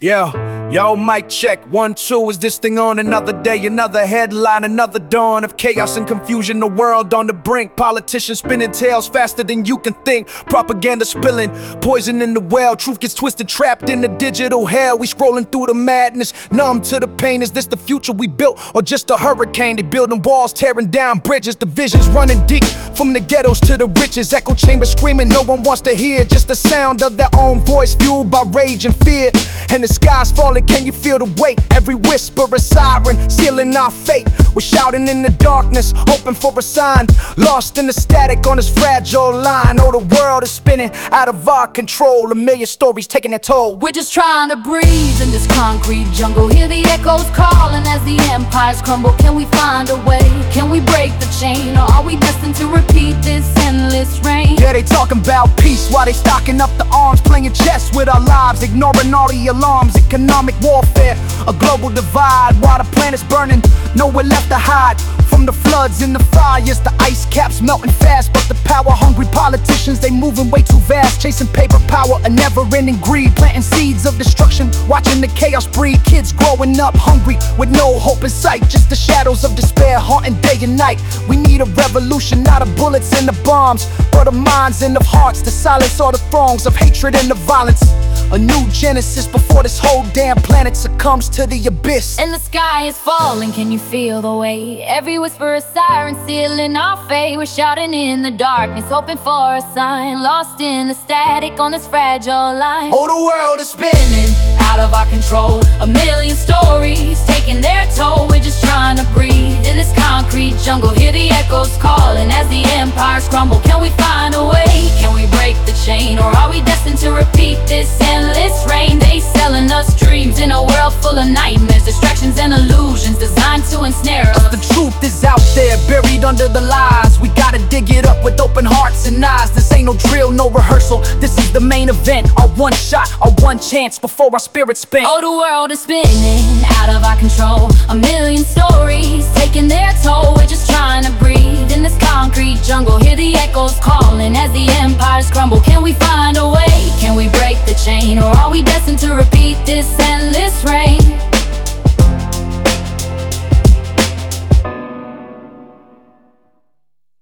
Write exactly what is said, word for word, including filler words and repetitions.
Yeah, yo, mic check, one, two, is this thing on? Another day, another headline, another dawn of chaos and confusion, the world on the brink. Politicians spinning tales faster than you can think. Propaganda spilling, poison in the well. Truth gets twisted, trapped in the digital hell. We scrolling through the madness, numb to the pain. Is this the future we built, or just a hurricane? They building walls, tearing down bridges. Divisions running deep, from the ghettos to the riches. Echo chambers screaming, no one wants to hear. Just the sound of their own voice, fueled by rage and fear. And the sky's falling, can you feel the weight? Every whisper a siren, sealing our fate. We're shouting in the darkness, hoping for a sign. Lost in the static on this fragile line. Oh, the world is spinning out of our control. A million stories taking their toll. We're just trying to breathe in this concrete jungle. Hear the echoes calling as the empires crumble. Can we find a way? Can we break the chain? Or are we destined to repeat this endless reign? Yeah, they talking about peace while they stocking up the arms, playing chess with our lives, ignoring all the alarms. Economic warfare, a global divide, while the planet's burning, nowhere left to hide. From the floods and the fires, the ice caps melting fast. But the power-hungry politicians, they moving way too fast. Chasing paper power, a never-ending greed. Planting seeds of destruction, watching the chaos breed. Kids growing up hungry, with no hope in sight. Just the shadows of despair haunting day and night. We need a revolution, not of bullets and the bombs, but of minds and of hearts, to silence all the throngs of hatred and the violence. A new genesis before this whole damn planet succumbs to the abyss. And the sky is falling, can you feel the weight? Every whisper a siren, sealing our fate. We're shouting in the darkness, hoping for a sign. Lost in the static on this fragile line. Oh, the world is spinning, spinning out of our control. A million stories taking their toll. We're just trying to breathe in this concrete jungle. Hear the echoes calling as the empires crumble. Can we find a way? Can we break the chain? Or are we destined to repeat this endless reign? They selling us dreams in a world full of nightmares, distractions and illusions designed to ensnare us. The truth is out there, buried under the lies. We gotta dig it up with open hearts and eyes. This ain't no drill, no rehearsal. This is the main event, our one shot, our one chance before our spirits spent. Oh, the world is spinning out of our control. A million stories taking their toll. We're just trying to breathe in this concrete jungle. Hear the echoes calling as the empires crumble. Can we find a way? Can we break the chain? Or are we destined to repeat this endless reign?